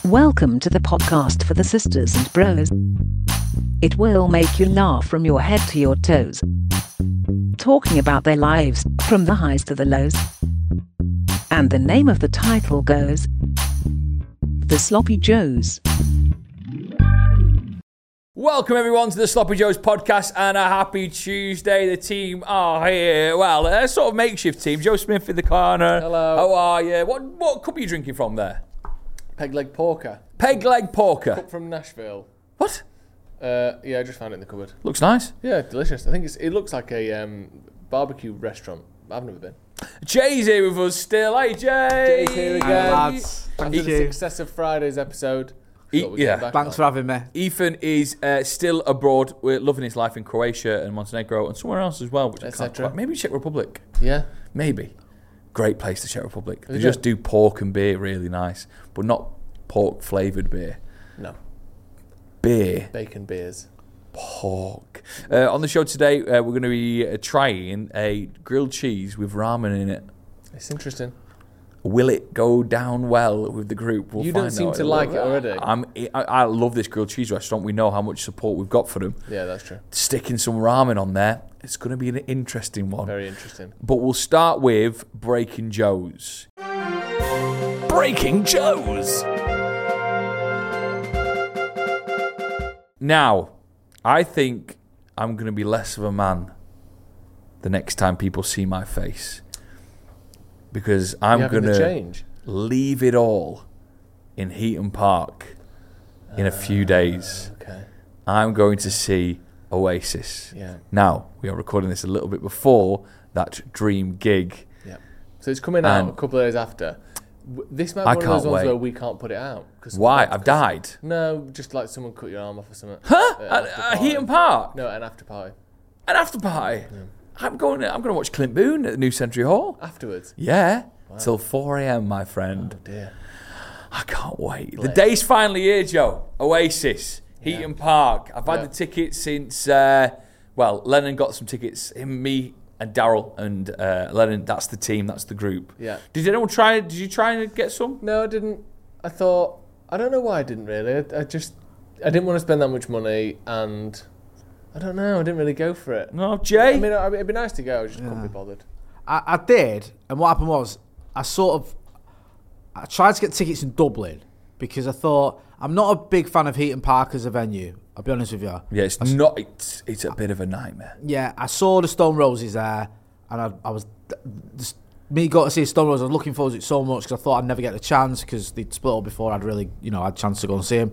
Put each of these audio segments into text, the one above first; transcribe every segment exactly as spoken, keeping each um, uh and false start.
Welcome to the podcast for the sisters and bros. It will make you laugh from your head to your toes. Talking about their lives, from the highs to the lows. And the name of the title goes The Sloppy Joes. Welcome everyone to the Sloppy Joes podcast and a happy Tuesday. The team are here. Well, a sort of makeshift team. Joe Smith in the corner. Hello. How are you? What what cup are you drinking from there? Peg leg porker. Peg leg porker. Cup from Nashville. What? Uh, yeah, I just found it in the cupboard. Looks nice. Yeah, delicious. I think it's, it looks like a um, barbecue restaurant. I've never been. Jay's here with us still. Hey, Jay. Jay's here again. Hi, lads. Thank After the you. success of Friday's episode. E- thought we'd yeah. get back Thanks on. for having me. Ethan is uh, still abroad. We're loving his life in Croatia and Montenegro and somewhere else as well. Which I Et can't cetera. quite- Maybe Czech Republic. Yeah. Maybe. Great place, the Czech Republic. They Is just it? do pork and beer really nice, but not pork flavoured beer. No. Beer. Bacon beers. Pork. Uh, on the show today, uh, we're going to be uh, trying a grilled cheese with ramen in it. It's interesting. Will it go down well with the group? We'll You don't find seem out. to like it already. I'm, I, I love this grilled cheese restaurant. We know how much support we've got for them. Yeah, that's true. Sticking some ramen on there, it's going to be an interesting one. Very interesting. But we'll start with Breaking Joe's. Breaking Joe's! Now, I think I'm going to be less of a man the next time people see my face. Because I'm You having going the to change? leave it all in Heaton Park in a few days. Okay. I'm going to see Oasis. Yeah. Now, we are recording this a little bit before that dream gig. Yeah. So it's coming out And- a couple of days after. W- This might be I one of can't those ones wait. where we can't put it out. Cause Why? because- I've died. No, just like someone cut your arm off or something. Huh? At an At, after at party. Heaton Park? No, an after party. An after party? I'm going. I'm going to watch Clint Boone at the New Century Hall. Afterwards. Yeah, till four a.m. my friend. Oh dear. I can't wait. The Bless. day's finally here, Joe. Oasis, Heaton Park. I've had Yeah. the tickets since. Uh, well, Lennon got some tickets. Him, me, and Daryl and uh, Lennon. That's the team. That's the group. Yeah. Did anyone try? Did you try and get some? No, I didn't. I thought, I don't know why I didn't really. I, I just, I didn't want to spend that much money and I don't know, I didn't really go for it. No, Jay. I mean, I, it'd be nice to go, I just couldn't be bothered. I, I did, and what happened was, I sort of, I tried to get tickets in Dublin because I thought, I'm not a big fan of Heaton Park as a venue, I'll be honest with you. yeah, it's not. It's, it's a bit of a nightmare. Yeah, I saw the Stone Roses there, and I, I was, just, me got to see Stone Roses, I was looking forward to it so much because I thought I'd never get the chance because they'd split up before I'd really, you know, had a chance to go and see him.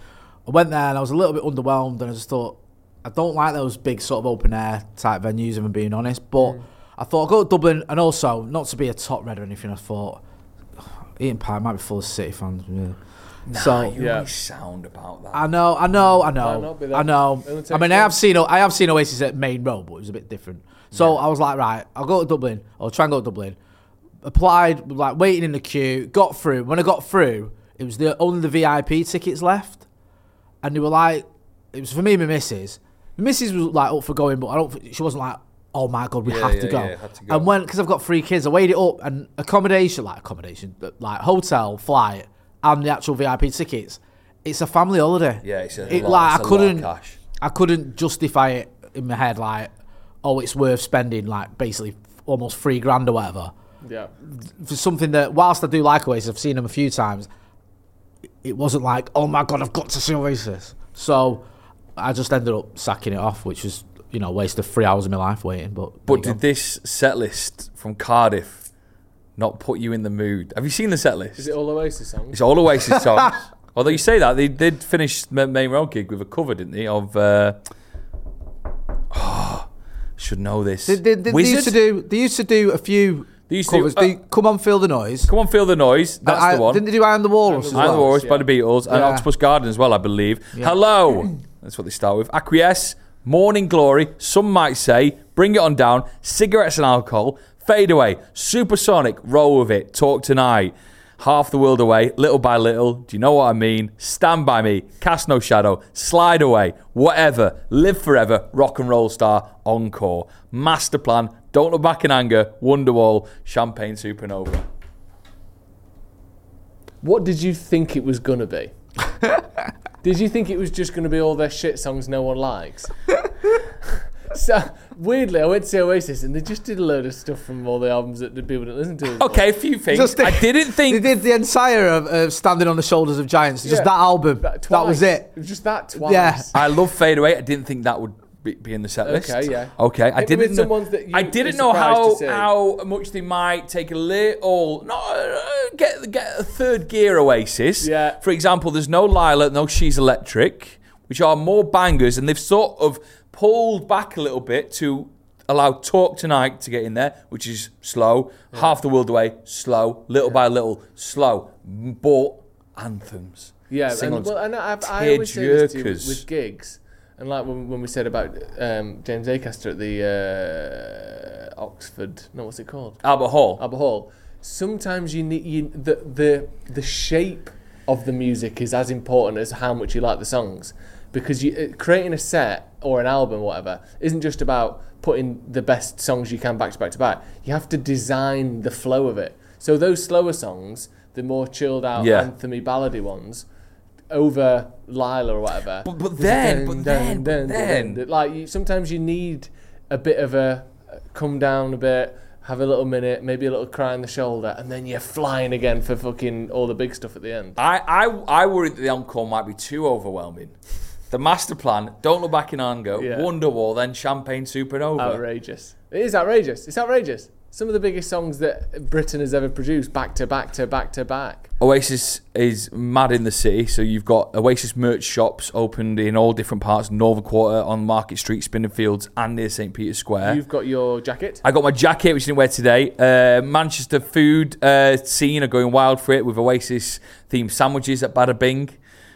I went there and I was a little bit underwhelmed, and I just thought, I don't like those big sort of open air type venues, if I'm being honest. But mm. I thought I'll go to Dublin, and also not to be a top red or anything. I thought Heaton Park might be full of City fans. Yeah. Nah, So you yeah. always sound about that. I know, I know, I Might know, not be that. I know. It'll take I mean, I time. have seen, I have seen Oasis at Main Road, but it was a bit different. So I was like, right, I'll go to Dublin. I'll try and go to Dublin. Applied, like waiting in the queue, got through. When I got through, it was the only the V I P tickets left, and they were like, it was for me and my missus. My missus was like up for going, but I don't. She wasn't like, oh my god, we Yeah, have yeah, to go. yeah, had to go. And when, because I've got three kids, I weighed it up, and accommodation, like accommodation, like hotel, flight, and the actual V I P tickets, it's a family holiday. Yeah, it's a it, lot- like it's I a lot of couldn't, cash. I couldn't justify it in my head, like, oh, it's worth spending like basically almost three grand or whatever Yeah. for something that, whilst I do like Oasis, I've seen them a few times, it wasn't like, oh my god, I've got to see Oasis. So I just ended up sacking it off, which was, you know, a waste of three hours of my life waiting. But But there you did this set list from Cardiff not put you in the mood? Have you seen the set list? Is it all Oasis songs? It's all Oasis songs. Although you say that, they did finish the Main Road gig with a cover, didn't they? Of uh, oh, should know this. go. They, they, they Wizard? used to do. They used to do a few They used to covers. do, they, uh, Come on, feel the noise. Come on, feel the noise. That's I, the one. Didn't they do Eye on the Walrus? as Eye on Eye on the well? Walrus by yeah. the Beatles and Yeah. Octopus Garden as well, I believe. Yeah. Hello. That's what they start with. Acquiesce, Morning Glory, some might say, Bring It On Down, Cigarettes and Alcohol, Fade Away, Supersonic, Roll With It, Talk Tonight, Half the World Away, Little by Little, Do You Know What I Mean, Stand By Me, Cast No Shadow, Slide Away, Whatever, Live Forever, Rock and Roll Star, Encore, Master Plan, Don't Look Back in Anger, Wonderwall, Champagne Supernova. What did you think it was gonna be? Did you think it was just gonna be all their shit songs no one likes? So weirdly, I went to see Oasis and they just did a load of stuff from all the albums that the people didn't listen to. Okay, a few things. Just the- I didn't think. They did the entire of uh, Standing on the Shoulders of Giants. Just Yeah. that album. That, That was it. It was just that twice. Yeah. I love Fade Away. I didn't think that would be, be in the set list. Okay, yeah. Okay, I Hit me with didn't. some Know, ones that you I were didn't know surprised how to see. how much they might take a little. Not uh, get get a third gear Oasis. Yeah. For example, there's no Lila, no She's Electric, which are more bangers, and they've sort of pulled back a little bit to allow Talk Tonight to get in there, which is slow. Yeah. Half the World Away, slow. Little yeah. by little, slow. But anthems. Yeah, and, Sing-ons, well, and I, I always say this to you tearjerkers. with gigs, and like when, when we said about um, James Acaster at the uh, Oxford, no, what's it called? Albert Hall. Albert Hall. Sometimes you need you, the the the shape of the music is as important as how much you like the songs, because you, creating a set or an album or whatever isn't just about putting the best songs you can back to back to back. You have to design the flow of it. So those slower songs, the more chilled out, Yeah. anthemy, ballady ones, over Lila or whatever. But, but then, but then, but then. like you, sometimes you need a bit of a uh, come down a bit, have a little minute, maybe a little cry on the shoulder, and then you're flying again for fucking all the big stuff at the end. I, I, I worry that the encore might be too overwhelming. The master plan, Don't Look Back in Anger, Yeah. Wonderwall, then Champagne Supernova. Outrageous. It is outrageous. It's outrageous. Some of the biggest songs that Britain has ever produced, back to back to back to back. Oasis is mad in the city, so you've got Oasis merch shops opened in all different parts, Northern Quarter, on Market Street, Spinningfields, and near St Peter's Square. You've got your jacket. I got my jacket, which I didn't wear today. Uh, Manchester food uh, scene are going wild for it with Oasis-themed sandwiches at Bada Bing.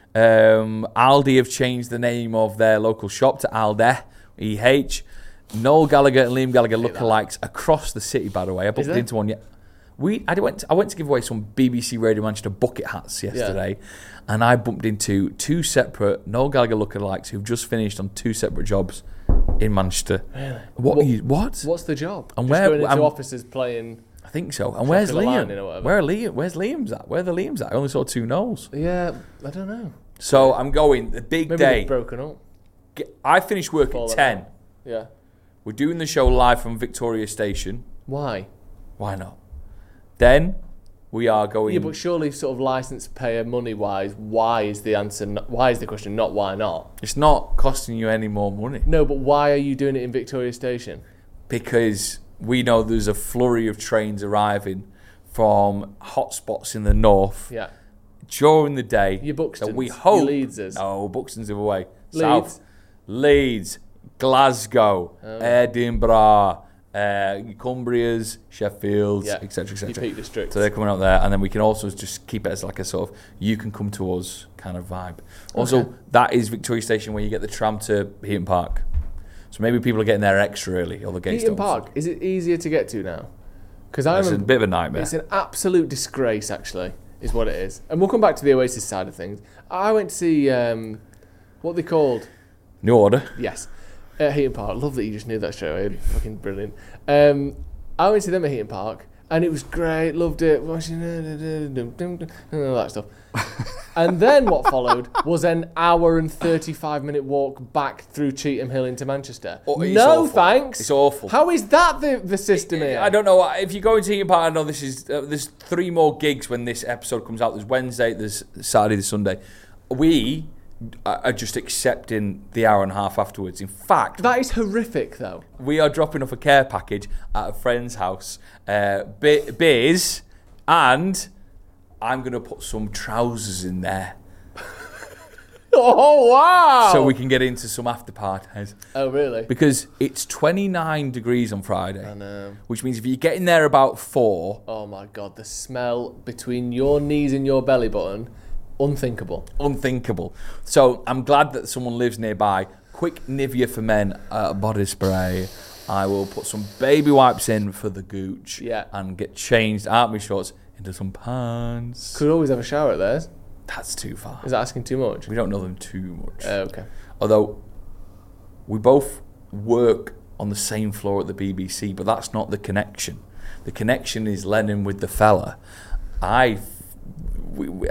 Um, Aldi have changed the name of their local shop to Alde, E H. Noel Gallagher and Liam Gallagher lookalikes across the city, by the way. I bumped into one yet. We, I went, to, I went to give away some B B C Radio Manchester bucket hats yesterday, yeah. and I bumped into two separate Noel Gallagher lookalikes who've just finished on two separate jobs in Manchester. Really? What? What? Are you, what? What's the job? And Just where? going into I'm- offices playing. I think so. And where's Sheffield Liam? Lightning or whatever. Where are Liam? Where's Liam's at? Where are the Liam's at? I only saw two Noels. Yeah, I don't know. So I'm going the big Maybe day. they've broken up. Get- I finished work Fallen at ten. out. Yeah. We're doing the show live from Victoria Station. Why? Why not? Then we are going. Yeah, but surely, sort of license payer money wise, why is the answer? Not, why is the question? Not why not? It's not costing you any more money No, but why are you doing it in Victoria Station? because we know there's a flurry of trains arriving from hotspots in the north Yeah. during the day. Your Buxtons, that we your hope. Leedses. No, Buxton's the other way. Leeds. South. Leeds, Glasgow, Oh. Edinburgh, uh, Cumbria's, Sheffield, Yeah. et cetera, et Your cetera. Peak District. So they're coming out there, and then we can also just keep it as like a sort of you can come to us kind of vibe. Also, Okay. that is Victoria Station where you get the tram to Heaton Park. So maybe people are getting there extra early, or the gates Heaton don't. Park, is it easier to get to now? Because I It's a remember bit of a nightmare. it's an absolute disgrace, actually, is what it is. And we'll come back to the Oasis side of things. I went to see um, what they called. New Order. Yes. At Heaton Park. Love that you just knew that straight away. Fucking brilliant. Um, I went to them at Heaton Park, and it was great. Loved it. Watching and all that stuff. And then what followed was an hour and thirty-five minute walk back through Cheetham Hill into Manchester. Oh, it's no awful. thanks. It's awful. How is that the, the system here? I don't know. If you go into Heaton Park, I know this is uh, there's three more gigs when this episode comes out. There's Wednesday, there's Saturday, there's Sunday. We are just accepting the hour and a half afterwards. In fact, That is horrific, though. we are dropping off a care package at a friend's house, uh, be- beers, and I'm going to put some trousers in there Oh, wow. so we can get into some after parties. Oh, really? Because it's twenty-nine degrees on Friday, I know. which means if you get in there about four, Oh, my God. The smell between your knees and your belly button, unthinkable. unthinkable. So I'm glad that someone lives nearby. Quick Nivea for men uh, body spray. I will put some baby wipes in for the gooch. Yeah. And get changed out my shorts into some pants. Could always have a shower at theirs. That's too far. Is that asking too much? We don't know them too much. Oh, okay. Although we both work on the same floor at the B B C, but that's not the connection. The connection is Lennon with the fella. I, we,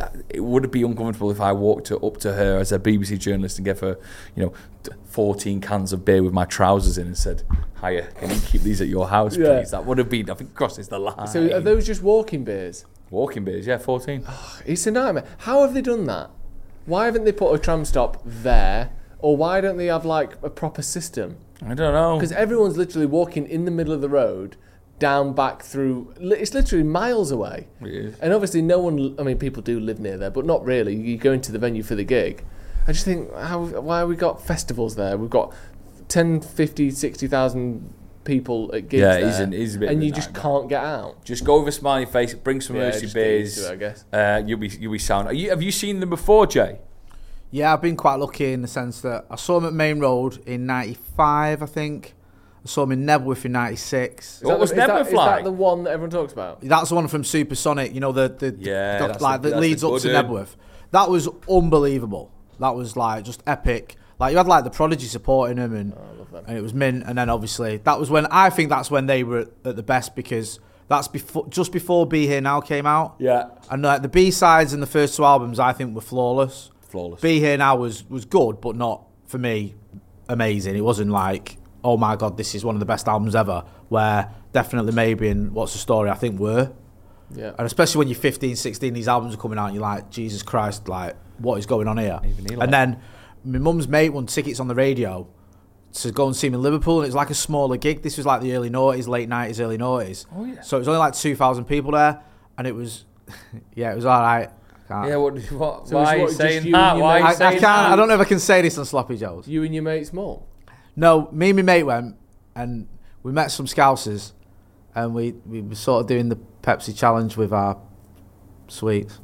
would it be uncomfortable if I walked to, up to her as a B B C journalist and gave her, you know, fourteen cans of beer with my trousers in and said, "Hiya, can you keep these at your house, please?" Yeah. That would have been, I think, crosses the line. So are those just walking beers? Walking beers, yeah, fourteen. It's a nightmare. How have they done that? Why haven't they put a tram stop there? Or why don't they have like a proper system? I don't know. Because everyone's literally walking in the middle of the road, down back through. li- It's literally miles away. It is. And obviously, no one. I mean, people do live near there, but not really. You go into the venue for the gig. I just think, how? Why have we got festivals there? We've got ten, fifty, sixty thousand people at gigs Yeah, there, it is an- it is a bit and of a you just nightmare. can't get out. Just go with a smiley face, bring some Yeah, emergency just get used beers. to it, I guess. Uh, you'll be you'll be sound. Are you, have you seen them before, Jay? Yeah, I've been quite lucky in the sense that I saw them at Main Road in ninety-five, I think. I saw them in Nebworth in ninety-six. Is What that was the, is that- Nebworth is like? that the one that everyone talks about? That's the one from Supersonic, you know, the, the, Yeah, the that's like the- that that's leads the up to good, uh, Nebworth. That was unbelievable. That was like just epic. Like you had like the Prodigy supporting them, and Oh, I love them. and it was mint. And then obviously that was when I think that's when they were at the best, because that's before just before Be Here Now came out. Yeah. And like the B sides and the first two albums, I think were flawless. Flawless. Be Here Now was was good, but not for me amazing. It wasn't like, oh my god, this is one of the best albums ever. Where Definitely Maybe and What's the Story, I think, were. Yeah. And especially when you're fifteen, sixteen, these albums are coming out and you're like, Jesus Christ, like, what is going on here? Even Eli. And then my mum's mate won tickets on the radio to go and see him in Liverpool, and it was like a smaller gig. This was like the early noughties, late nineties, early noughties. Oh, yeah. So it was only like two thousand people there, and it was, yeah, it was all right. I can't- Yeah, what, what, So why it's are you what, just saying you that? and your Why are mate? you I, I saying can't. that? I don't know if I can say this on Sloppy Joes. You and your mates more. No, me and my mate went, and we met some Scousers, and we, we were sort of doing the Pepsi challenge with our sweets.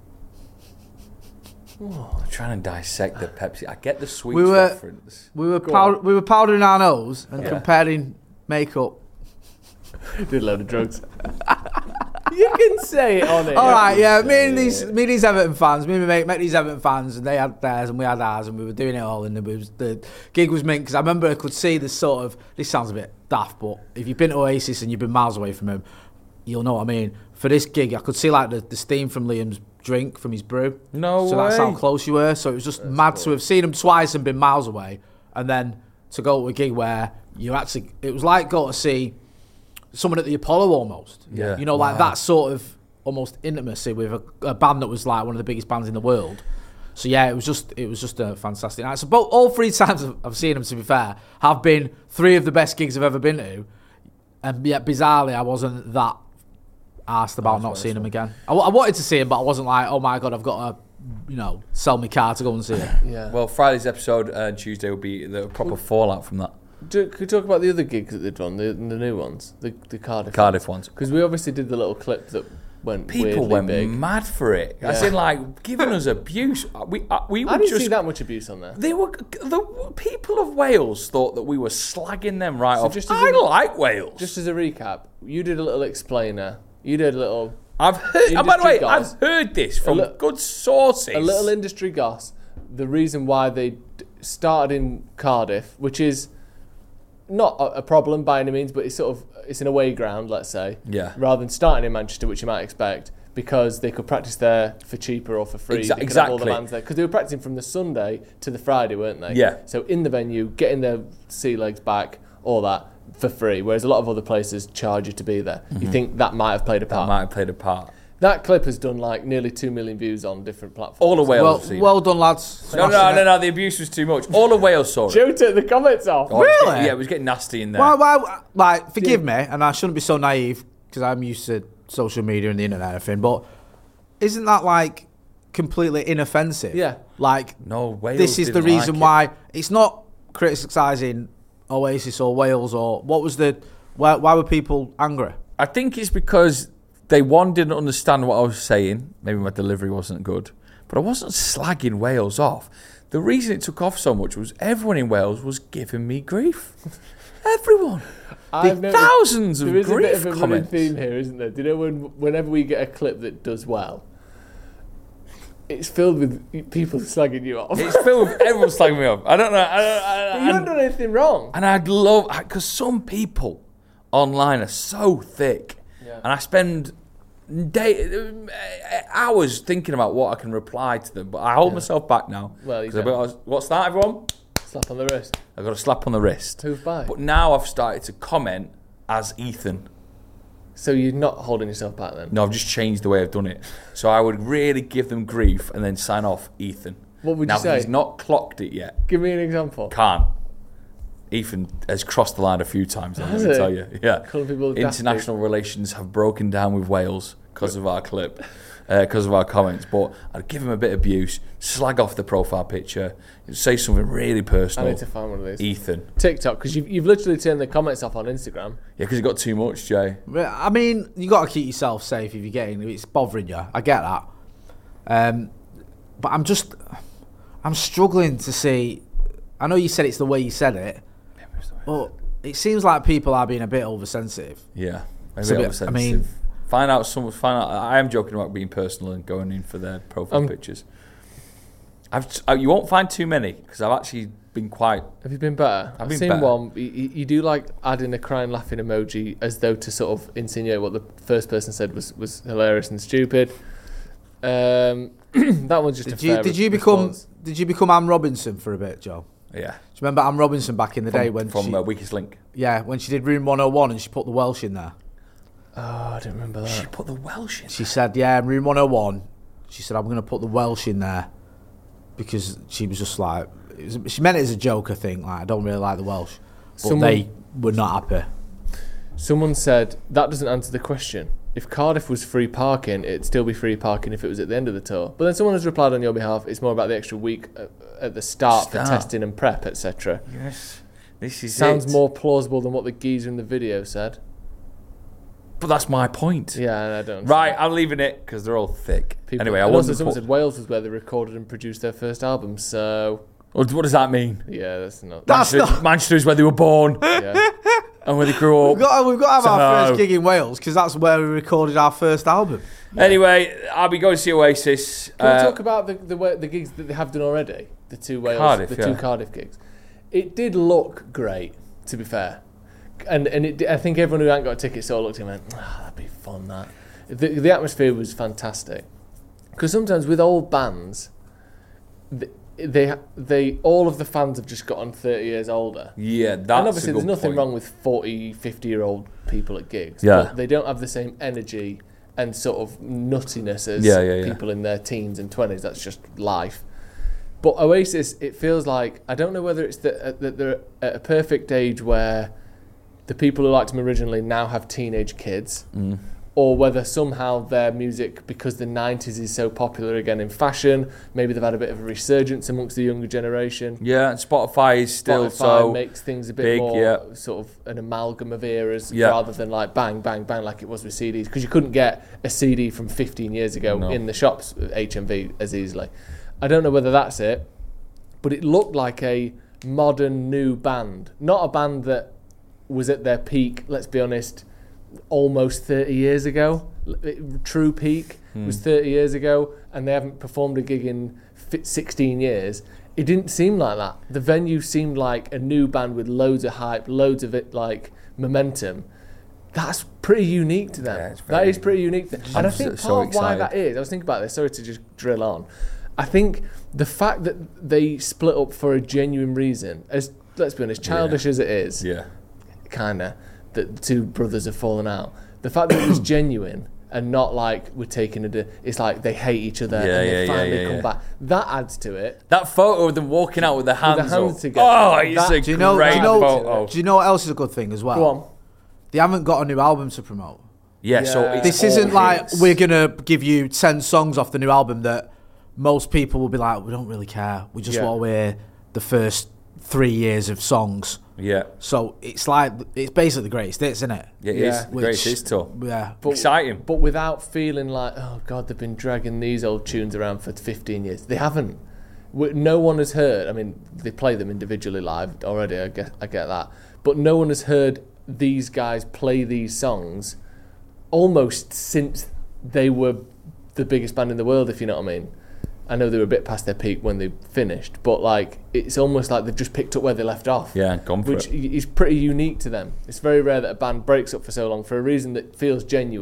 I'm trying to dissect the Pepsi. I get the sweets We were- reference. We were Go pow- on. we were powdering our nose and Yeah. comparing makeup. Did a load of drugs. You can say it on it. All right, yeah. Me Say and these, it. me and these Everton fans, me and my mate met these Everton fans, and they had theirs, and we had ours, and we were doing it all. And it was, the gig was mint because I remember I could see this sort of. This sounds a bit daft, but if you've been to Oasis and you've been miles away from him, you'll know what I mean. For this gig, I could see like the, the steam from Liam's drink from his brew. No So that's how way. close you were. So it was just mad to have seen him twice and been miles away, and then to go to a gig where you actually, it was like going to see someone at the Apollo almost. Yeah. You know, like Wow. that sort of almost intimacy with a, a band that was like one of the biggest bands in the world. So yeah, it was just it was just a fantastic night. So both, all three times I've, I've seen them, to be fair, have been three of the best gigs I've ever been to, and yet bizarrely I wasn't that asked about not seeing them again. I, w- I wanted to see him, but I wasn't like, oh my god, I've got to, you know, sell my car to go and see him. Yeah. Well, Friday's episode and Tuesday will be the proper fallout from that. Do, could we talk about the other gigs that they've done, the, the new ones, the the Cardiff. Cardiff ones. Because we obviously did the little clip that went People weirdly went big. mad for it. As Yeah. in, like, giving us abuse. We uh, we I were didn't just. see that much abuse on there. They were the people of Wales thought that we were slagging them right So off. just as I a- like Wales. Just as a recap, you did a little explainer. You did a little I've heard. Oh, by the industry way, goss. I've heard this from li- good sources. a little industry goss. The reason why they d- started in Cardiff, which is not a, a problem by any means, but it's sort of it's an away ground, let's say. Yeah. Rather than starting in Manchester, which you might expect, because they could practice there for cheaper or for free. Exa- They could have all the exactly. bands there because they were practicing from the Sunday to the Friday, weren't they? Yeah. So in the venue, getting their sea legs back, all that for free. Whereas a lot of other places charge you to be there. You think that might have played a that part? might have played a part. That clip has done like nearly two million views on different platforms. All of Wales Well, have seen well it. done, lads. No, no, no, no. The abuse was too much. All of Wales saw it. Joe took the comments off. Oh, it was Really? getting- yeah, it was getting nasty in there. Why, why, like, forgive me, and I shouldn't be so naive because I'm used to social media and the internet and everything, but isn't that like completely inoffensive? Yeah. Like, No, Wales this is the didn't reason like it. why it's not criticising Oasis or Wales or what was the why, why were people angry? I think it's because they, one, didn't understand what I was saying. Maybe my delivery wasn't good. But I wasn't slagging Wales off. The reason it took off so much was everyone in Wales was giving me grief. Everyone. I've The noticed thousands of there is a bit grief of a running comments. theme here, isn't there? Do you know when, whenever we get a clip that does well, it's filled with people slagging you off. It's filled with everyone slagging me off. I don't know. I don't, I, But you haven't done anything wrong. And I'd love, because some people online are so thick. Yeah. And I spend day, uh, hours thinking about what I can reply to them, but I hold Yeah. myself back now. Well, you 'Cause I don't. was, what's that, everyone? Slap on the wrist. I got a slap on the wrist. Who've by? But now I've started to comment as Ethan. So you're not holding yourself back then? No, I've just changed the way I've done it. So I would really give them grief and then sign off Ethan. What would now, you say? he's not clocked it yet. Give me an example. Can't. Ethan has crossed the line a few times, let Has me it? tell you. Yeah. Calling people daft International relations have broken down with Wales because of our clip, because of our comments. But I'd give him a bit of abuse, slag off the profile picture, say something really I personal. need to find one of these. Ethan. TikTok, because you've, you've literally turned the comments off on Instagram. Yeah, because you got too much, Jay. I mean, you got to keep yourself safe if you're getting if it's bothering you. I get that, um, but I'm just I'm struggling to see. I know you said it's the way you said it, but it seems like people are being a bit oversensitive. Yeah. A So bit we- I oversensitive. mean- find out some. Find out. I am joking about being personal and going in for their profile Um, pictures. I've. uh, You won't find too many because I've actually been quite. Have you been better? I've been seen better. one. You, you you do like adding a crying laughing emoji as though to sort of insinuate what the first person said was, was hilarious and stupid. Um, that one's just a Did you fair did you re- become response. did you become Anne Robinson for a bit, Joe? Yeah. Do you remember Anne Robinson back in the day From, when from she uh, Weakest Link. yeah when she did Room one oh one and she put the Welsh in there? Oh, I don't remember She that. put the Welsh in. She said, yeah, in Room one oh one, she said, I'm going to put the Welsh in there because she was just like, it was, she meant it as a joke, I think. Like, I don't really like the Welsh. But Someone- they were not happy. Someone said that doesn't answer the question. If Cardiff was free parking, it'd still be free parking if it was at the end of the tour. But then someone has replied on your behalf. It's more about the extra week at, at the start, Start. for testing and prep, et cetera. Yes. This is Sounds it. more plausible than what the geezer in the video said. But that's my point. Yeah, I don't. Right, I'm leaving it because they're all thick. People, anyway, I and also wasn't. someone Put, said Wales was where they recorded and produced their first album. So what what does that mean? yeah, that's not. That's Manchester, not- Manchester is where they were born yeah. and where they grew up. We've got, we've got to have our So- first gig in Wales because that's where we recorded our first album. Anyway, I'll be going to see Oasis. Can Uh, we talk about the the, wa- the gigs that they have done already? The two Wales, Cardiff, the yeah. two Cardiff gigs. It did look great, to be fair, and and it, I think everyone who hadn't got a ticket saw looked and went, ah, that'd be fun. That the the atmosphere was fantastic. Because sometimes with old bands, th- they they all of the fans have just gotten thirty years older. yeah, that's And obviously a there's good nothing point. wrong with forty, fifty year old people at gigs. Yeah. But they don't have the same energy and sort of nuttiness as Yeah, yeah, yeah. people in their teens and twenties. That's just life. But Oasis, it feels like, I don't know whether it's that that they're at a perfect age where the people who liked them originally now have teenage kids, Mm. or whether somehow their music, because the nineties is so popular again in fashion, maybe they've had a bit of a resurgence amongst the younger generation. Yeah, and Spotify is still Spotify so makes things a bit big, more yeah. sort of an amalgam of eras Yeah. rather than like bang, bang, bang like it was with C Ds, because you couldn't get a C D from fifteen years ago No. in the shops at H M V as easily. I don't know whether that's it, but it looked like a modern new band, not a band that was at their peak, let's be honest, almost thirty years ago. L- it- True peak was thirty years ago, and they haven't performed a gig in fi- sixteen years. It didn't seem like that. The venue seemed like a new band with loads of hype, loads of it like momentum. That's pretty unique to them. Yeah, it's that very- is pretty unique. To, and I I'm think so- part so of why excited. that is, I was thinking about this, sorry to just drill on. I think the fact that they split up for a genuine reason, as let's be honest, childish as it is, yeah. kinda, that the two brothers have fallen out. The fact that it was genuine and not like we're taking a, di- it's like they hate each other Yeah, and they yeah, yeah, finally yeah, come yeah. back. That adds to it. That photo of them walking out with their hands, With their hands up. together. Oh, it's That- a Do you know? great Do you know? photo. Do you know what else is a good thing as well? Go on. They haven't got a new album to promote. Yeah, so Yeah. it's This all isn't like hits. we're gonna give you ten songs off the new album that most people will be like, we don't really care. We just Yeah. want to hear the first three years of songs. Yeah, So it's like it's basically the greatest hits, isn't it? yeah, it Yeah. is. The greatest hits tour. Yeah. But, Exciting. But without feeling like, oh God, they've been dragging these old tunes around for fifteen years. They haven't. We- No one has heard. I mean, they play them individually live already. I get, I get that. But no one has heard these guys play these songs almost since they were the biggest band in the world, if you know what I mean. I know they were a bit past their peak when they finished, but like it's almost like they've just picked up where they left off. Yeah, gone for Which it. is pretty unique to them. It's very rare that a band breaks up for so long for a reason that feels genuine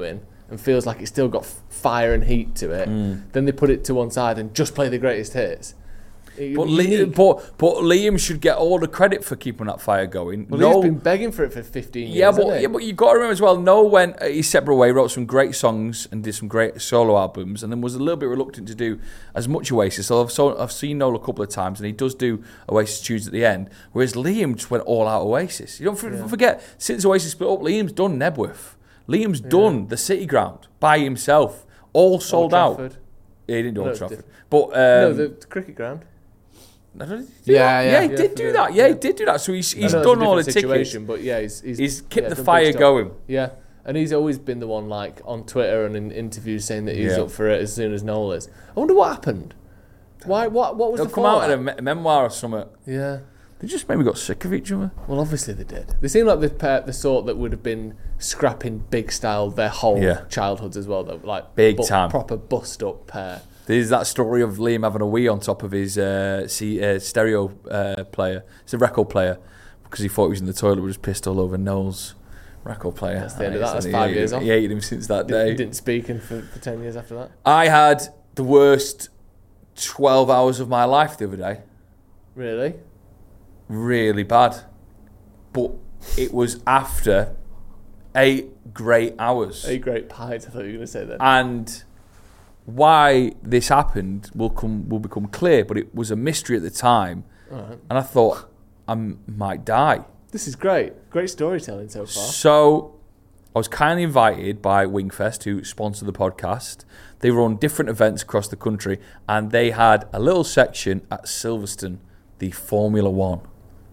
and feels like it's still got f- fire and heat to it, Mm. then they put it to one side and just play the greatest hits. It- But, unique. Li- but, but Liam should get all the credit for keeping that fire going. well, no, he's been begging for it for fifteen years. yeah, but hasn't he? yeah, but you got to remember as well. Noel went uh, his separate way, wrote some great songs and did some great solo albums, and then was a little bit reluctant to do as much Oasis. So I've, so I've seen Noel a couple of times, and he does do Oasis tunes at the end. Whereas Liam just went all out Oasis. You don't for, Yeah. forget since Oasis split up, Liam's done Nebworth. Liam's done the City Ground by himself, all sold out. Trafford. Yeah, he didn't do No, Old it's Trafford, different. but um, no, the cricket ground. I don't know, did he do Yeah, that? yeah. he Yeah, did for do the- that. Yeah, he yeah. did do that. So he's I he's know it's done a all the different tickets. situation, but yeah, he's he's, He's kept yeah, the done big fire stuff. going. Yeah, and he's always been the one like on Twitter and in interviews saying that he's Yeah. up for it as soon as Noel is. I wonder what happened. Why? What? What was They'll the come out in a fallout? me- memoir or something. Yeah. They just maybe got sick of each other. Well, obviously they did. They seem like the pair, the sort that would have been scrapping big style their whole Yeah. childhoods as well. Though, like Big bu- time. proper bust up pair. There's that story of Liam having a wee on top of his uh, C, uh, stereo uh, player. It's a record player because he thought he was in the toilet, but was pissed all over Noel's record player. That's the end of And that. That's he five hated years him. off. He hated him since that day. Didn't, didn't speak in for, for ten years after that. I had the worst twelve hours of my life the other day. Really? Really bad. But it was after eight great hours. Eight great pies. I thought you were going to say that. And why this happened will come will become clear, but it was a mystery at the time. All right. And I thought I m- might die. This is great. Great storytelling so far. So I was kindly invited by Wingfest, who sponsor the podcast. They run different events across the country, and they had a little section at Silverstone, the Formula One.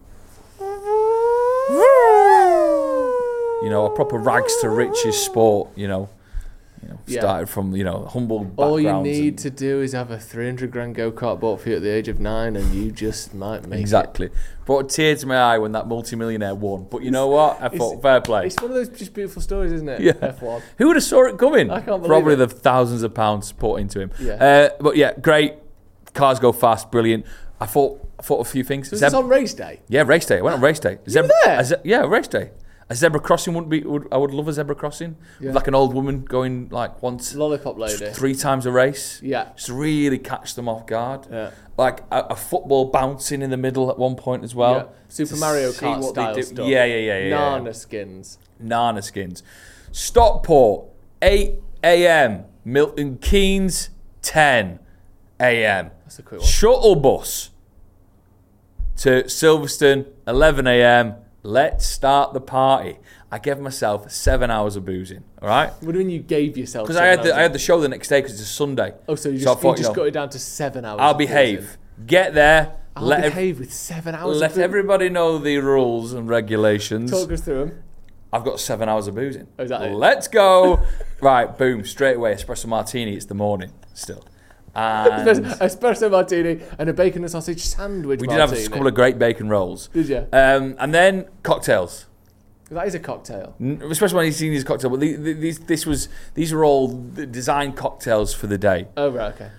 You know, a proper rags to riches sport, you know. You know, Yeah. started from, you know, humble backgrounds. All you need and- to do is have a three hundred grand go-kart bought for you at the age of nine, and you just might make Exactly. Brought a tear to my eye when that multimillionaire won. But you know what? I It's- thought, fair it. play. It's one of those just beautiful stories, isn't it? Yeah. F one. Who would have saw it coming? I can't believe Probably it. the thousands of pounds put into him. Yeah. Uh, but yeah, great. Cars go fast, brilliant. I thought, I thought a few things. Was Zeb- this on race day? yeah, race day. I went on race day. You were there? a ze- yeah, race day. A zebra crossing wouldn't be. Would, I would love a zebra crossing. Yeah. With like an old woman going like once, Lollipop lady. three times a race. Yeah. Just to really catch them off guard. Yeah. Like a, a football bouncing in the middle at one point as well. Yeah. Super To Mario see Kart what they style do. stuff. Yeah, yeah, yeah, yeah. yeah. Nana skins. Nana skins. Stockport, eight a.m. Milton Keynes, ten a.m. That's a quick one. Shuttle bus to Silverstone, eleven a.m. Let's start the party. I gave myself seven hours of boozing, all right? What do you mean you gave yourself? Because I had the I had the show the next day because it's a Sunday. Oh, so you So just, I thought, you just you know, got it down to seven hours. I'll of behave. cruising. Get there. I'll let ev- behave with seven hours. let of booze. everybody know the rules and regulations. Talk us through them. I've got seven hours of boozing. Oh, is that it? Let's go. Right, boom, straight away. Espresso martini. It's the morning still. And Espresso martini and a bacon and sausage sandwich. we did have martini. a couple of great bacon rolls. Did you? Um, and then cocktails. That is a cocktail. N- Especially when you've seen these cocktails. But the- the- these, this was, these are all the design cocktails for the day. Oh right, okay.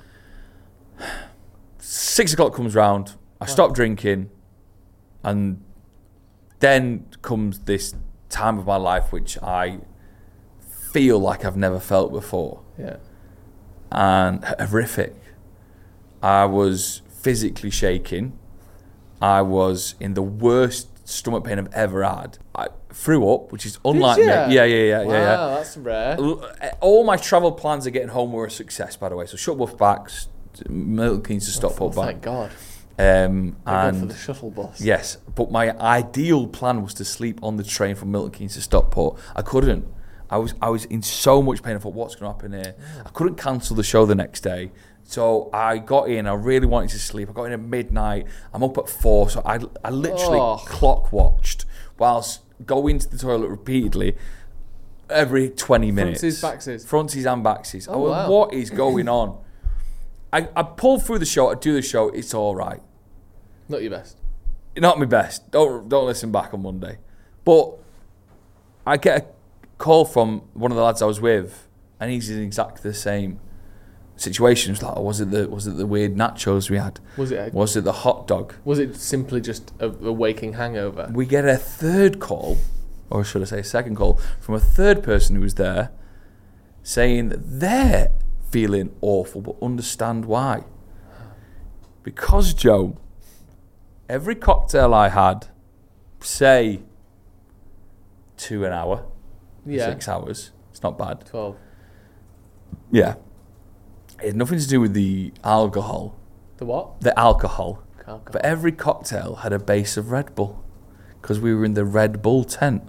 Six o'clock comes round. I stop drinking. And then comes this time of my life which I feel like I've never felt before. Yeah. And horrific. I was physically shaking. I was in the worst stomach pain I've ever had. I threw up, which is unlike me. ya? Yeah, yeah, yeah, Wow, yeah, yeah. that's rare. L- All my travel plans of getting home were a success, by the way. So Shuttlebuff back, S- Milton Keynes to Stockport Oh, back. thank God. Um, Thank God for and the shuttle bus. yes, but my ideal plan was to sleep on the train from Milton Keynes to Stockport. I couldn't. I was I was in so much pain. I thought, what's going to happen here? I couldn't cancel the show the next day. So I got in. I really wanted to sleep. I got in at midnight. I'm up at four. So I, I literally Oh. clock watched whilst going to the toilet repeatedly every twenty minutes. Frontsies, backsies. Frontsies and backsies. I Oh, went, wow. what is going on? I, I pulled through the show. I do the show. It's all right. Not your best. Not my best. Don't don't listen back on Monday. But I get a call from one of the lads I was with, and he's in exactly the same situation. It's like, oh, was it the was it the weird nachos we had? Was it? A, Was it the hot dog? was it simply just a, a waking hangover? We get a third call, or should I say a second call, from a third person who was there, saying that they're feeling awful, but understand why. Because, Joe, every cocktail I had, say, two an hour, Yeah. six hours, it's not bad. twelve. Yeah. It had nothing to do with the alcohol. The what? The alcohol. Alcohol. But every cocktail had a base of Red Bull. Because we were in the Red Bull tent.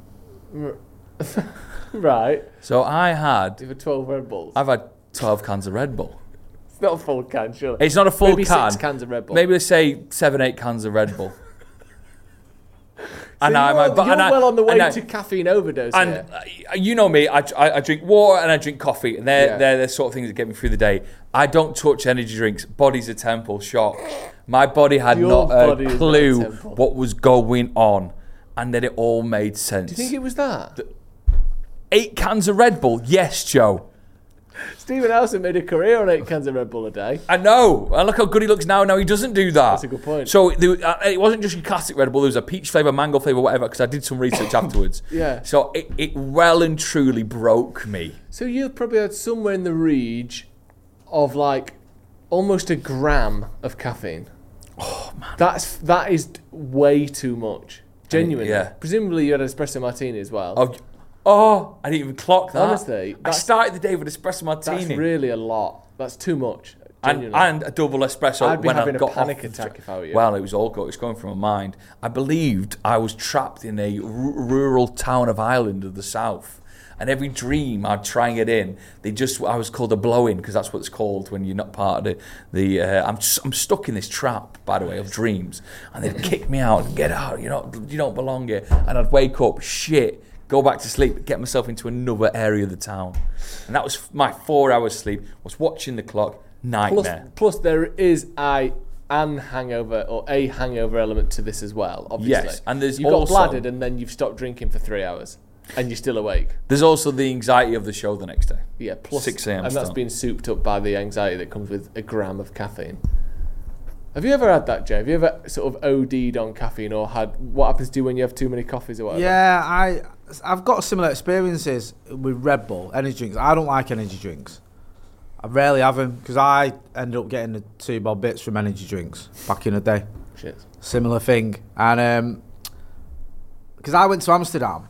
Right. So I had... You have twelve Red Bulls. I've had twelve cans of Red Bull. It's not a full can, surely. It's not a full Maybe can. six cans of Red Bull. Maybe let's say seven, eight cans of Red Bull. So and you're, I'm, you're and I- well on the way and I- to caffeine overdose And here. uh, you know me, I, I, I drink water and I drink coffee, and they're, Yeah. they're the sort of things that get me through the day. I don't touch energy drinks. Body's a temple, shock. My body had Your not body a is not a clue temple. what was going on, and then it all made sense. Do you think it was that? Eight cans of Red Bull? Yes, Joe. Stephen Howson made a career on eight cans of Red Bull a day. I know. And look how good he looks now. Now he doesn't do that. That's a good point. So there, uh, it wasn't just your classic Red Bull. There was a peach flavour, mango flavour, whatever, because I did some research afterwards. Yeah. So it, it well and truly broke me. So you probably had somewhere in the range of like almost a gram of caffeine. Oh, man. That's that is way too much. Genuinely. yeah. Presumably you had espresso martini as well. Oh, oh, I didn't even clock that. Honestly, I that's- started the day with espresso martini. That's really a lot. That's too much. and, Genuinely. and a double espresso I'd be when having I a got panic off the attack tr- if I were you. Well, it was all go- it was going from my mind. I believed I was trapped in a r- rural town of Ireland of the south. And every dream I'd try and get in, they just I was called a blow-in because that's what it's called when you're not part of the. the uh, I'm s- I'm stuck in this trap, by the way, of dreams, and they'd kick me out and get out. You know, you don't belong here. And I'd wake up, shit, go back to sleep, get myself into another area of the town, and that was my four hours sleep. Was watching the clock, plus, nightmare. plus there is a an hangover or a hangover element to this as well. Obviously, Yes, and there's you got also- bladdered and then you've stopped drinking for three hours and you're still awake. There's also the anxiety of the show the next day. Yeah, plus six a.m. and that's still. been souped up by the anxiety that comes with a gram of caffeine. Have you ever had that, Jay? Have you ever sort of O D'd on caffeine or had what happens to you when you have too many coffees or whatever? Yeah, I I've got similar experiences with Red Bull energy drinks. I don't like energy drinks. I rarely have them because I ended up getting the two bob bits from energy drinks back in the day. Shit. Similar thing, and um, because I went to Amsterdam,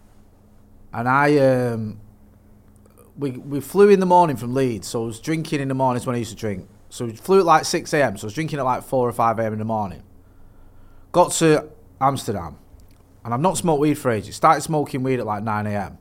and I um, we we flew in the morning from Leeds, so I was drinking in the mornings when I used to drink. So we flew at like six a.m. So I was drinking at like four or five a.m. in the morning. Got to Amsterdam, and I've not smoked weed for ages. Started smoking weed at like nine a.m.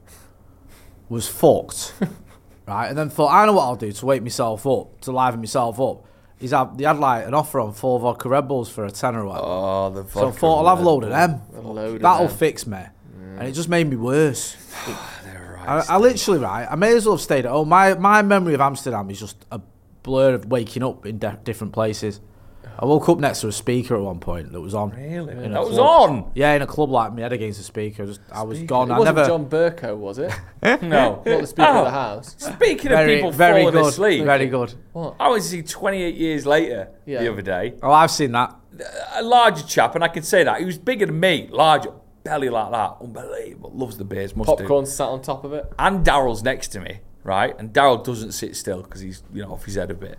Was fucked, right? And then thought, I know what I'll do to wake myself up, to liven myself up. Is have, they had like an offer on four vodka Red Bulls for a tenner or whatever. Oh, the so I vodka thought I'll have a Red load of Bull. them. A load of That'll them. fix me. And it just made me worse. They're right. I, I literally, right, I may as well have stayed at home. My, my memory of Amsterdam is just a blur of waking up in de- different places. I woke up next to a speaker at one point that was on. Really? In a That was club. on? Yeah, in a club like my head against the speaker. Just, I was gone. It I wasn't never. John Burko, was it? No. Not the speaker Oh, of the house. Speaking very, of people very falling good. asleep, Very good. What? I was see twenty-eight years later Yeah. the other day. Oh, I've seen that. A larger chap, and I can say that. He was bigger than me, larger, belly like that. Unbelievable. Loves the beers, must do. Popcorn sat on top of it. And Daryl's next to me, right? And Daryl doesn't sit still because he's, you know, off his head a bit.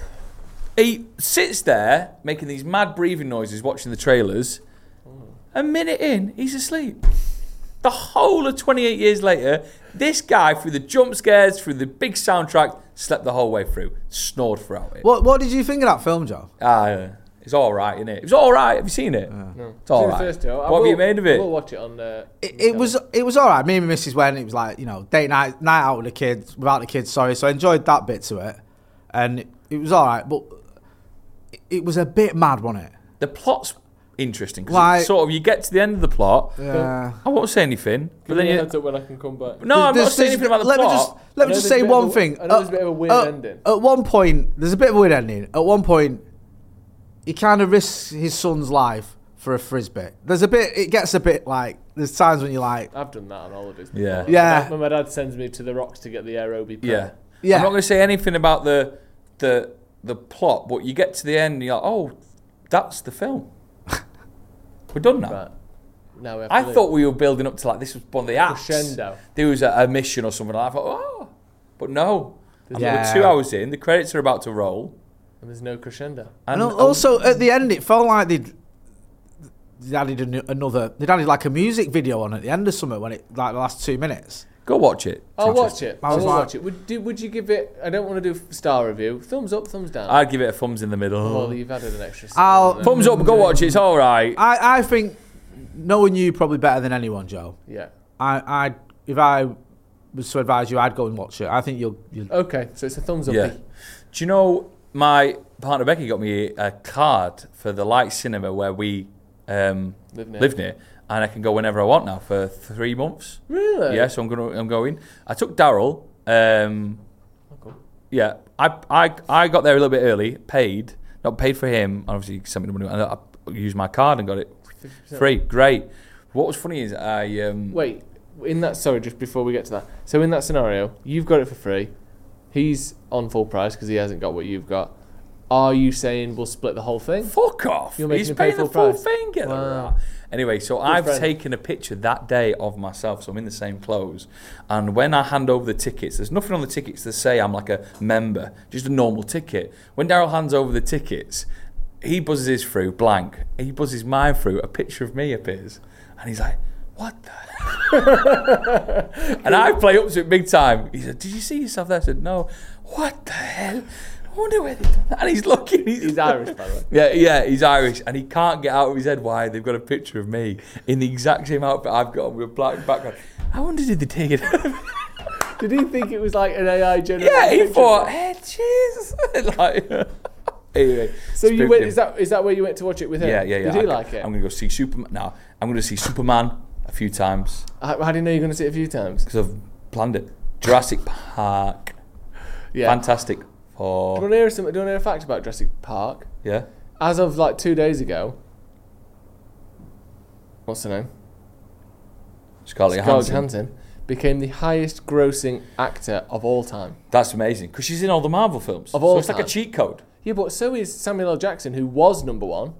He sits there making these mad breathing noises, watching the trailers. A minute in, he's asleep. The whole of twenty-eight years later, this guy, through the jump scares, through the big soundtrack, slept the whole way through. Snored throughout it. What What did you think of that film, Joe? Ah, yeah. It's all right, isn't it? It was all right. Have you seen it? No. It's all Seen the right. first two. I What have will- you made of it? I will watch it on. Uh, It, it was it was all right. Me and my missus went. It was like, you know, date night night out with the kids, without the kids. Sorry, so I enjoyed that bit to it, and it, it was all right. But it, it was a bit mad, wasn't it? The plot's interesting because Like- sort of you get to the end of the plot. Yeah. I won't say anything, but Give then me a you. heads up when I can come back. No, I'm not There's- saying there's- anything about the let plot. Me just, let I me know just there's say a bit of one a- thing. I know there's a bit of a weird at, ending. At one point, there's a bit of a weird ending. At one point, he kind of risks his son's life for a frisbee. There's a bit. It gets a bit like. There's times when you're like, I've done that on holidays. Before. Yeah. Yeah. When my dad sends me to the rocks to get the aerobie. pen. Yeah. Yeah. I'm not going to say anything about the the the plot, but you get to the end and you're like, oh, that's the film. We're done now. Right. Now we have I to leave. thought we were building up to like this was one of the apps. Crescendo. There was a, a mission or something like that. I thought, oh, But no, I'm Yeah. two hours in. The credits are about to roll. And there's no crescendo. And also at the end, it felt like they'd, they added an, another. They'd added like a music video on at the end of something when it like the last two minutes. Go watch it. I'll watch it. I I was will like- watch it. Would, do, would you give it... I don't want to do star review. Thumbs up, thumbs down. I'd give it a thumbs in the middle. Well, you've added an extra... I'll- second, Thumbs up, go watch it. It's all right. I, I think knowing you probably better than anyone, Joe. Yeah. I, I if I was to advise you, I'd go and watch it. I think you'll. you'll Okay, so it's a thumbs up. Yeah. Do you know my partner Becky got me a card for the Light Cinema where we um, Live near. live near, and I can go whenever I want now for three months. Really? Yeah, so I'm gonna I'm going. I took Daryl. Um, Oh, cool. yeah, I, I I got there a little bit early. Paid, not paid for him. Obviously, he sent me the money. And I used my card and got it fifty percent. free. Great. What was funny is I um, Wait, in that... Sorry, just before we get to that. So in that scenario, you've got it for free. He's on full price because he hasn't got what you've got. Are you saying we'll split the whole thing? Fuck off. You're making He's him pay paying the full full price. thing. Get Wow. that. Anyway, so I've friend. taken a picture that day of myself, so I'm in the same clothes. And when I hand over the tickets, there's nothing on the tickets to say I'm like a member, just a normal ticket. When Daryl hands over the tickets, he buzzes his through, blank. He buzzes mine through, a picture of me appears. And he's like, what the And I play up to it big time. He said, did you see yourself there? I said, no. What the hell? I wonder where they've done that. And he's looking. He's, He's Irish, by the way. Yeah, yeah, he's Irish, and he can't get out of his head why they've got a picture of me in the exact same outfit I've got with a black background. I wonder did they take it? Did he think it was like an A I generated Yeah, he picture? thought, hey, cheers. like, anyway, So you spooked went? him. Is that is that where you went to watch it with him? Yeah, yeah, yeah. Did he I- like it? I'm gonna go see Superman. No, I'm gonna see Superman a few times How, how do you know you're going to see it a few times? because I've planned it. Jurassic Park, Yeah. Fantastic Do you Four. want to hear some? Do you want to hear a fact about Jurassic Park? Yeah, As of like two days ago, what's her name? Scarlett Scarlett Johansson. Johansson became the highest grossing actor of all time. That's amazing because she's in all the Marvel films. Of all so it's like time. a cheat code. Yeah, but so is Samuel L. Jackson, who was number one.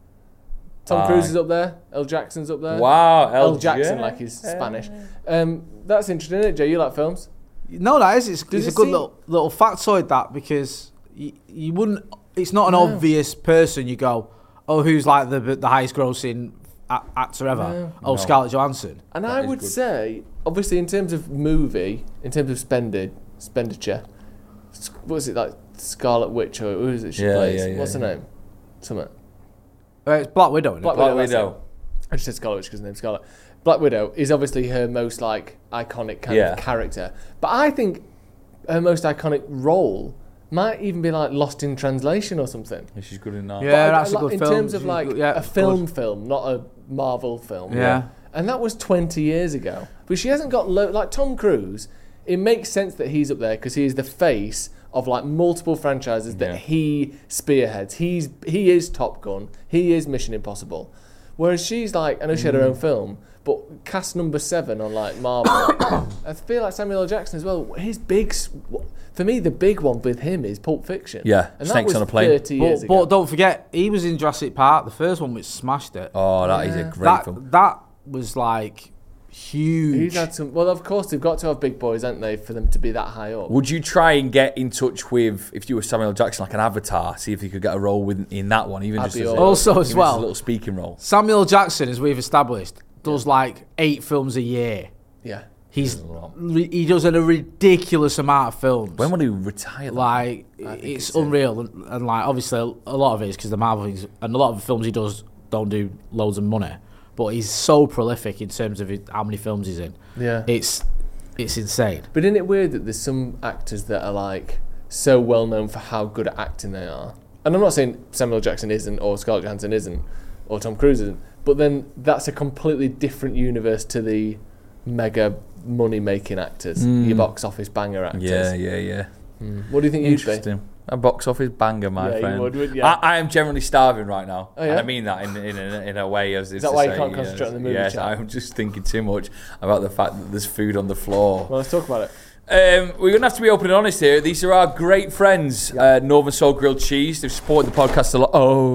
Tom Aye. Cruise is up there. L. Jackson's up there. Wow, L. L. Jackson, J- like he's Spanish. Um, that's interesting, isn't it, Joe? You like films? No, that is. It's, Does it's it a good seem- little little factoid that because you, you wouldn't. It's not an No. obvious person. You go, oh, who's like the the highest grossing a- actor ever? No. Oh, No. Scarlett Johansson. And That I is would good. say, obviously, in terms of movie, in terms of spended expenditure, s- what is it like? Scarlet Witch, or who is it she Yeah, plays? yeah, yeah, What's her yeah. name? Something. Uh, it's Black Widow. Isn't Black it? Black Widow, that's Widow. I just said Scarlet Witch because her name's Scarlet. Black Widow is obviously her most like iconic kind Yeah. of character, but I think her most iconic role might even be like Lost in Translation or something. She's good in that. Yeah, But I- that's I a good in film. terms of She's like good- yeah, a film good. film, not a Marvel film. Yeah. And that was twenty years ago. But she hasn't got lo- like Tom Cruise. It makes sense that he's up there because he is the face of like multiple franchises that Yeah. he spearheads. He's he is Top Gun. He is Mission Impossible. Whereas she's like, I know she had her Mm. own film, but cast number seven on like Marvel. I feel like Samuel L. Jackson as well. His big, s- for me, the big one with him is Pulp Fiction. Yeah, and Snakes that was on a Plane. thirty years But, ago. but don't forget, he was in Jurassic Park, the first one, which smashed it. Oh, that is Yeah. a great that film. that was like huge. He's had some. Well, of course, they've got to have big boys, haven't they, for them to be that high up? Would you try and get in touch with, if you were Samuel L. Jackson, like an Avatar, see if you could get a role with, in that one, even That'd just be as a, awesome. Also even as just well. a little speaking role? Samuel Jackson, as we've established, does like eight films a year. Yeah. He's a lot. re- he does a ridiculous amount of films. When will he retire? Then? like think it's it's it. unreal, and, and like obviously a lot of it is because the Marvel things, and a lot of the films he does don't do loads of money, but he's so prolific in terms of his, how many films he's in. Yeah. It's it's insane. But isn't it weird that there's some actors that are like so well known for how good at acting they are? And I'm not saying Samuel Jackson isn't, or Scarlett Johansson isn't, or Tom Cruise isn't, but then that's a completely different universe to the mega money making actors, Mm. your box office banger actors. Yeah, yeah, yeah. Mm. What do you think you'd be? Interesting. A box office banger, my Yeah, you friend. would, wouldn't you? I, I am generally starving right now, Oh, and yeah? I mean that in in a, in a way as is that to why you say, can't concentrate yes, on the movie Yes, chat? I'm just thinking too much about the fact that there's food on the floor. Well, let's talk about it. Um, we're going to have to be open and honest here. These are our great friends, uh, Northern Soul Grilled Cheese. They've supported the podcast a lot.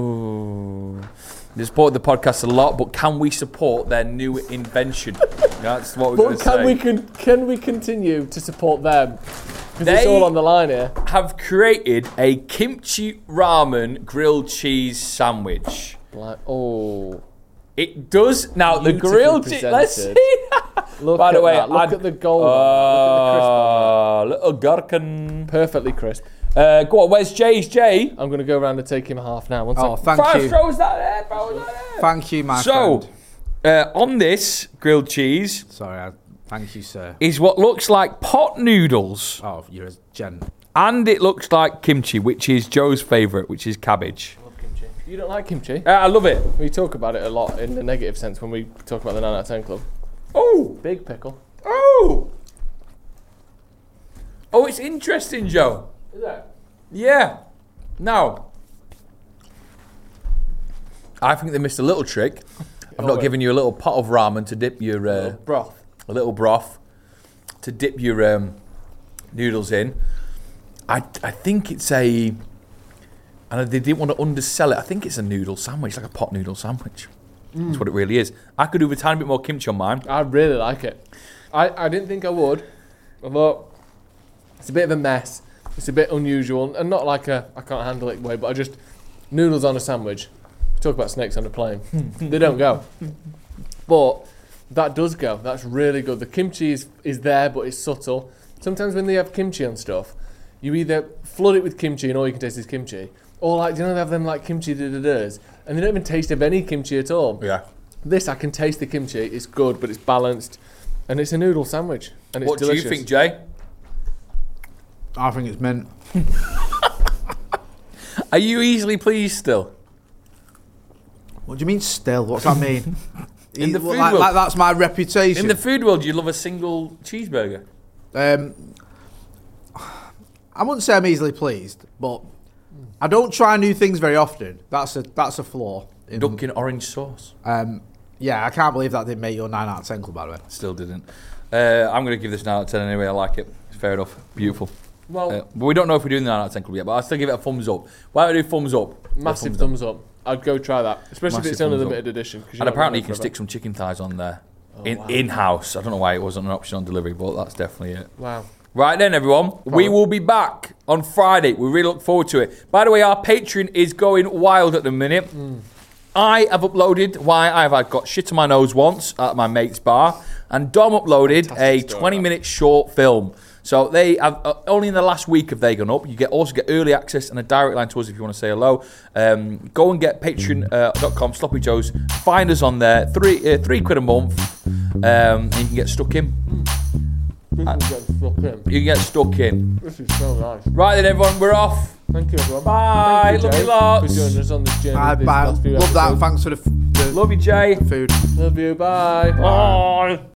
Oh, they've supported the podcast a lot, but can we support their new invention? That's what we're going But to can say. we con- can we continue to support them? Because it's all on the line here. have created a kimchi ramen grilled cheese sandwich. Like, oh. It does now the Beautifully grilled cheese. Let's presented. see. Look By at the way, that. Look I'd- at the gold. Look at the crisp on Oh, little gherkin. that. Perfectly crisp. Uh, go on, where's Jay's Jay? I'm going to go around and take him half now. One Oh, sec. thank Fro- you. Throws that there, throws that there. Thank you, my So, friend. uh, on this grilled cheese Sorry, I, thank you, sir. is what looks like pot noodles, Oh, you're a gen. and it looks like kimchi, which is Joe's favourite, which is cabbage. I love kimchi. You don't like kimchi? Uh, I love it. We talk about it a lot in the negative sense when we talk about the nine out of ten club. Oh, Big pickle. oh, oh! It's interesting, Joe. Is that? Yeah. Now, I think they missed a little trick. I've Oh, not wait. given you a little pot of ramen to dip your uh, Broth. a little broth to dip your um, noodles in. I I think it's a, and they didn't want to undersell it. I think it's a noodle sandwich, like a pot noodle sandwich. That's what it really is. I could do with a tiny bit more kimchi on mine. I really like it. I, I didn't think I would. I thought it's a bit of a mess. It's a bit unusual and not like a I can't handle it way, but I just noodles on a sandwich. Talk about snakes on a plane. They don't go. But that does go. That's really good. The kimchi is, is there, but it's subtle. Sometimes when they have kimchi on stuff, you either flood it with kimchi and all you can taste is kimchi, or like, do you know they have them like kimchi da-da-das, and they don't even taste of any kimchi at all. Yeah. This, I can taste the kimchi. It's good, but it's balanced, and it's a noodle sandwich, and it's What delicious. do you think, Jay? I think it's mint. Are you easily pleased still? What do you mean still? What's that mean? In the Well, food like, world- like that's my reputation. In the food world, you love a single cheeseburger. um, I wouldn't say I'm easily pleased, but I don't try new things very often. That's a that's a flaw. In, Dunkin' orange sauce. um, yeah, I can't believe that didn't make your nine out of ten club, by the way. Still didn't. Uh, I'm going to give this nine out of ten anyway. I like it. It's fair enough. Beautiful. Well, Uh, but we don't know if we're doing the nine out of ten club yet, but I'll still give it a thumbs up. Why don't I do thumbs up? massive Thumbs thumbs up. I'd go try that, especially Massive if it's only thumbs up. limited edition. 'cause you're And not apparently you gonna can go stick some chicken thighs on there. in, wow. in-house. I don't know why it wasn't an option on delivery, but that's definitely it. Wow. Right then, everyone, we will be back on Friday. We really look forward to it. By the way, our Patreon is going wild at the minute. Mm. I have uploaded why I've had got shit on my nose once at my mate's bar, and Dom uploaded Fantastic a story, twenty-minute short film. So they have uh, only in the last week have they gone up. You get also get early access and a direct line to us if you want to say hello. Um, go and get patreon dot com Sloppy Joes. Find us on there. Three uh, three quid a month, um, and you can get stuck in. This is getting stuck in. You can get stuck in. This is so nice. Right then, everyone, we're off. Thank you, everyone. Bye. Thank you, Love Jay, you lots. for joining us on this journey. Bye, these bye. last few Love that. episodes. Thanks for the, f- the Love you, Jay. food. Love you. Bye. Bye.